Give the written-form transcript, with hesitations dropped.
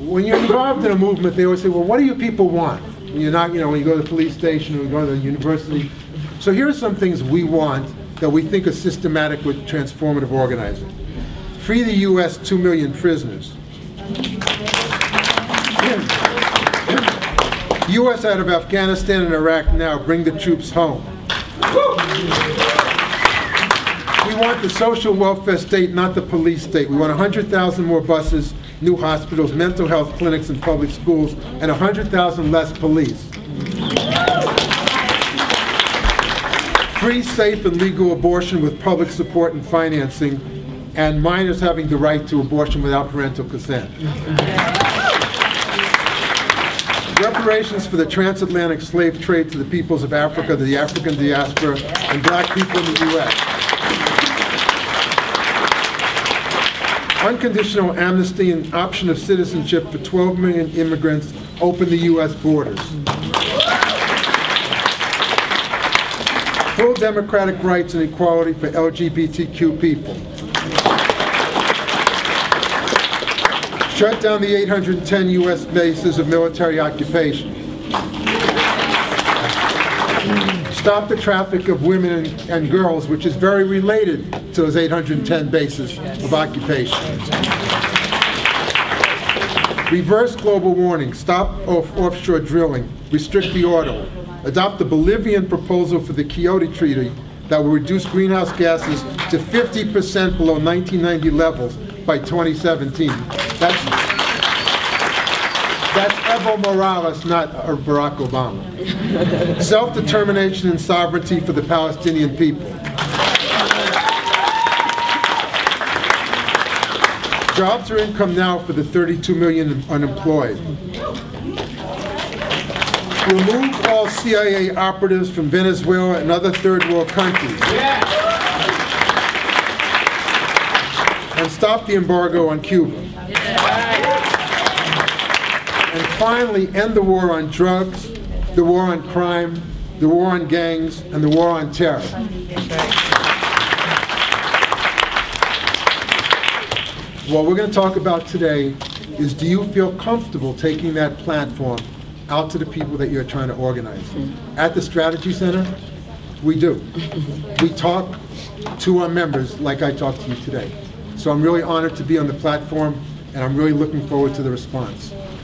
when you're involved in a movement, they always say, well, what do you people want? When you're not, when you go to the police station or you go to the university. So here are some things we want that we think are systematic with transformative organizing. Free the U.S. 2 million prisoners. U.S. out of Afghanistan and Iraq now, bring the troops home. We want the social welfare state, not the police state. We want 100,000 more buses, new hospitals, mental health clinics and public schools, and 100,000 less police. Free, safe, and legal abortion with public support and financing, and minors having the right to abortion without parental consent. Reparations for the transatlantic slave trade to the peoples of Africa, the African diaspora, and black people in the U.S. Unconditional amnesty and option of citizenship for 12 million immigrants open the U.S. borders. Full democratic rights and equality for LGBTQ people. Shut down the 810 U.S. bases of military occupation. Stop the traffic of women and girls, which is very related to those 810 bases of occupation. Reverse global warming. Stop offshore drilling. Restrict the oil. Adopt the Bolivian proposal for the Kyoto Treaty that will reduce greenhouse gases to 50% below 1990 levels by 2017. That's Evo Morales, not Barack Obama. Self-determination and sovereignty for the Palestinian people. Jobs or income now for the 32 million unemployed. Remove all CIA operatives from Venezuela and other third world countries. And stop the embargo on Cuba. And finally, end the war on drugs, the war on crime, the war on gangs, and the war on terror. What we're going to talk about today is, do you feel comfortable taking that platform out to the people that you're trying to organize? At the Strategy Center, we do. We talk to our members like I talked to you today. So I'm really honored to be on the platform, and I'm really looking forward to the response.